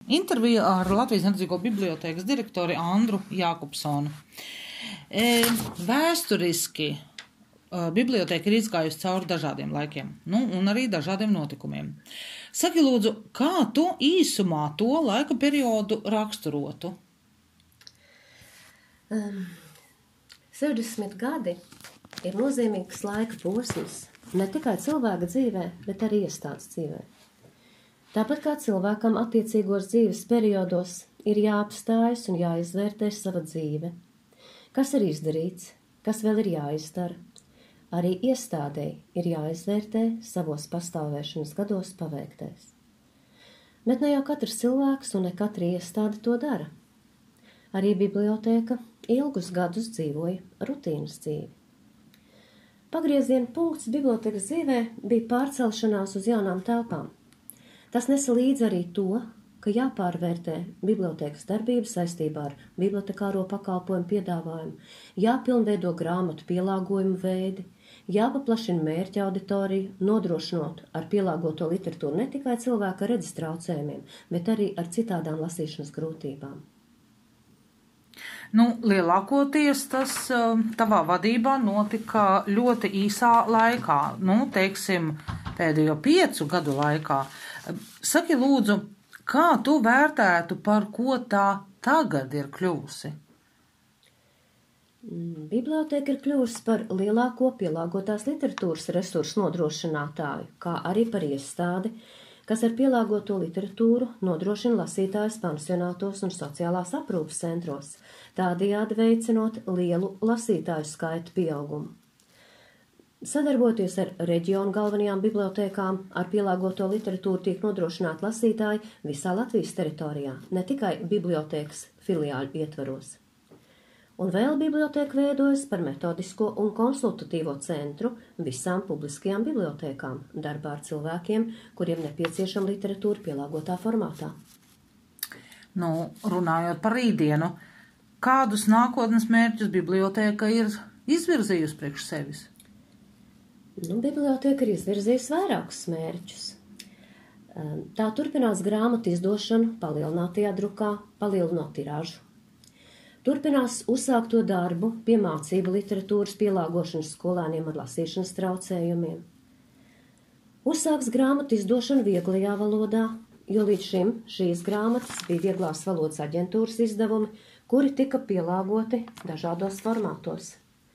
intervija ar Latvijas Neredzīgo bibliotēkas direktori Andru Jākopsonu. Vēsturiski bibliotēka ir izgājusi cauri dažādiem laikiem, un arī dažādiem notikumiem. Saki lūdzu, kā tu īsumā to laika periodu raksturotu? 60 gadi ir nozīmīgs laika posms ne tikai cilvēka dzīvē, bet arī iestādes dzīvē. Tāpat kā cilvēkam attiecīgos dzīves periodos ir jāapstājas un jāizvērtē sava dzīve. Kas ir izdarīts, kas vēl ir jāizdara. Arī iestādēji ir jāizvērtē savos pastāvēšanas gados paveiktais. Bet ne jau katrs cilvēks un ne katra iestāde to dara. Arī bibliotēka ilgus gadus dzīvoja rutīnas dzīvi. Pagrieziena punkts bibliotēkas dzīvē bija pārcelšanās uz jaunām telpām. Tas nesa līdzi arī to, ka jāpārvērtē bibliotēkas darbības saistībā ar bibliotekāro pakalpojumu piedāvājumu, jāpilnveido grāmatu pielāgojumu veidi, jāpaplašina mērķa auditoriju, nodrošinot ar pielāgoto literatūru ne tikai cilvēka redzes traucējumiem, bet arī ar citādām lasīšanas grūtībām. Lielākoties tas tavā vadībā notika ļoti īsā laikā, teiksim, pēdējo 5 gadu laikā. Saki lūdzu, kā tu vērtētu, par ko tā tagad ir kļuvusi? Bibliotēka ir kļuvusi par lielāko pielāgotās literatūras resursu nodrošinātāju, kā arī par iestādi, kas ar pielāgoto literatūru nodrošina lasītājus pansionātos un sociālās aprūpes centros, tādējādi veicinot lielu lasītāju skaitu pieaugumu. Sadarboties ar reģionu galvenajām bibliotēkām, ar pielāgoto literatūru tiek nodrošināti lasītāji visā Latvijas teritorijā, ne tikai bibliotēkas filiāļu ietvaros. Un vēl bibliotēka veidojas par metodisko un konsultatīvo centru visām publiskajām bibliotēkām, darbā ar cilvēkiem, kuriem nepieciešama literatūra pielāgotā formātā. Runājot par rītdienu, kādus nākotnes mērķus bibliotēka ir izvirzījusi priekš sevis? Bibliotēka ir izvirzījusi vairākus mērķus. Tā turpinās grāmatu izdošanu palielinātajā drukā, palielinot tirāžu. Turpinās uzsākto darbu pie mācību literatūras pielāgošanas skolēniem ar lasīšanas traucējumiem. Uzsāks grāmatu izdošanu vieglajā valodā, jo līdz šim šīs grāmatas bija vieglās valodas aģentūras izdevumi, kuri tika pielāgoti dažādos formātos.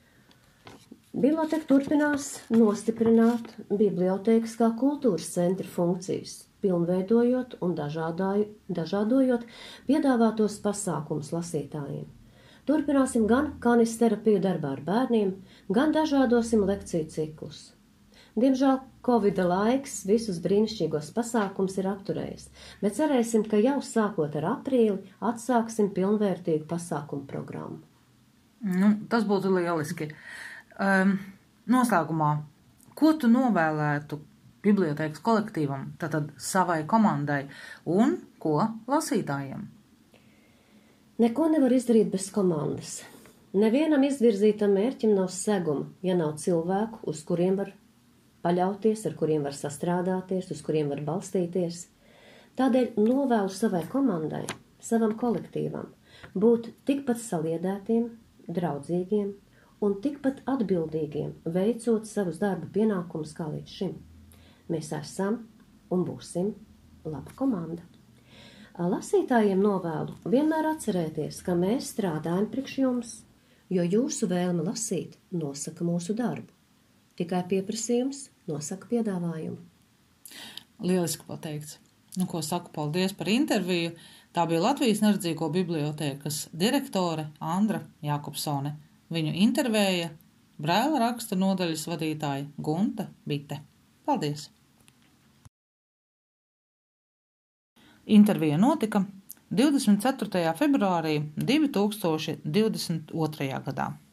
Biblioteka turpinās nostiprināt bibliotēkas kā kultūras centra funkcijas, pilnveidojot un dažādojot piedāvātos pasākumus lasītājiem. Turpināsim gan kanisterapiju darbā ar bērniem, gan dažādosim lekciju ciklus. Diemžēl Covida laiks visus brīnišķīgos pasākums ir apturējis, bet cerēsim, ka jau sākot ar aprīli atsāksim pilnvērtīgu pasākumu programmu. Tas būtu lieliski. Noslēgumā, ko tu novēlētu bibliotēkas kolektīvam, tātad savai komandai, un ko lasītājiem? Neko nevar izdarīt bez komandas. Nevienam izvirzītam mērķim nav seguma, ja nav cilvēku, uz kuriem var paļauties, ar kuriem var sastrādāties, uz kuriem var balstīties. Tādēļ novēlu savai komandai, savam kolektīvam, būt tikpat saliedētiem, draudzīgiem un tikpat atbildīgiem, veicot savus darba pienākumus kā līdz šim. Mēs esam un būsim laba komanda. Lasītājiem novēlu vienmēr atcerēties, ka mēs strādājam priekš jums, jo jūsu vēlme lasīt nosaka mūsu darbu. Tikai pieprasījums nosaka piedāvājumu. Lieliski pateikts. Ko saku, paldies par interviju. Tā bija Latvijas Neredzīgo bibliotēkas direktore Andra Jākopsone. Viņu intervēja Braila raksta nodaļas vadītāja Gunta Bite. Paldies! Intervija notika 24. februārī 2022. gadā.